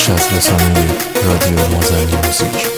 بخش از رسانه رادیو مازندی موزیک.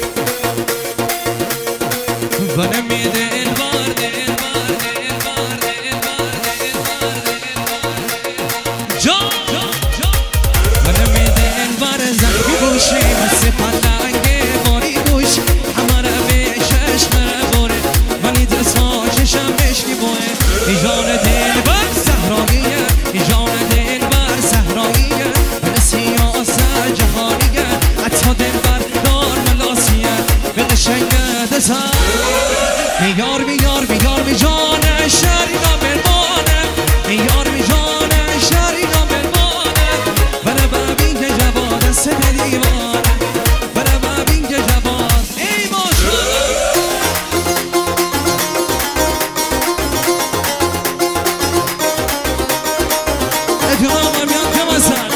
میار میار میار می جان شرینا برمانه میار می جان شرینا برمانه بره ببین که جواد سه دیوانه بره ببین که جواد ای ماشاءالله اتمام میاد که مثلا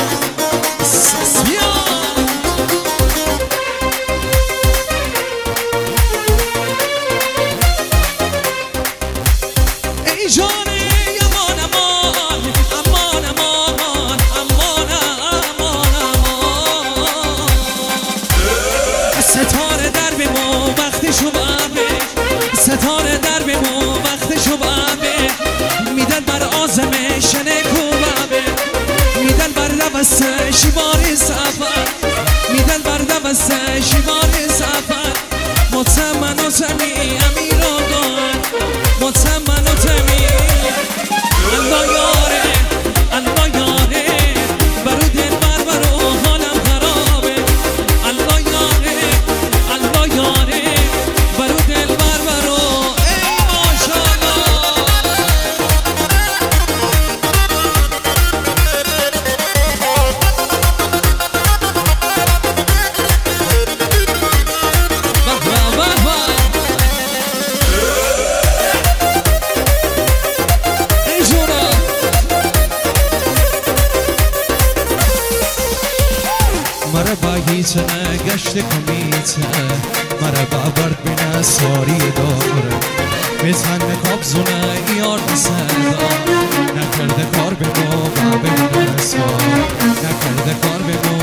ستاره در بمو وقتشو بابه ستاره در بمو وقتشو بابه میدن بر آزمه شنه کوبابه میدن بر لبس شیبار سفر میدن بر لبس شیبار سفر مطمئن و تمی امیر آگان مطمئن و تمی الله یاره الله یاره برو دل بر برو حالم خرابه الله یاره الله یاره برو دل بر برو ای ماشاءالله ای جورا مرا با هیچ نگشت کمیت مرا با برد بینه ساری داره میتن خواب زونه یار صدا نکرده کار به ما و به نسوا نکرده کار به ما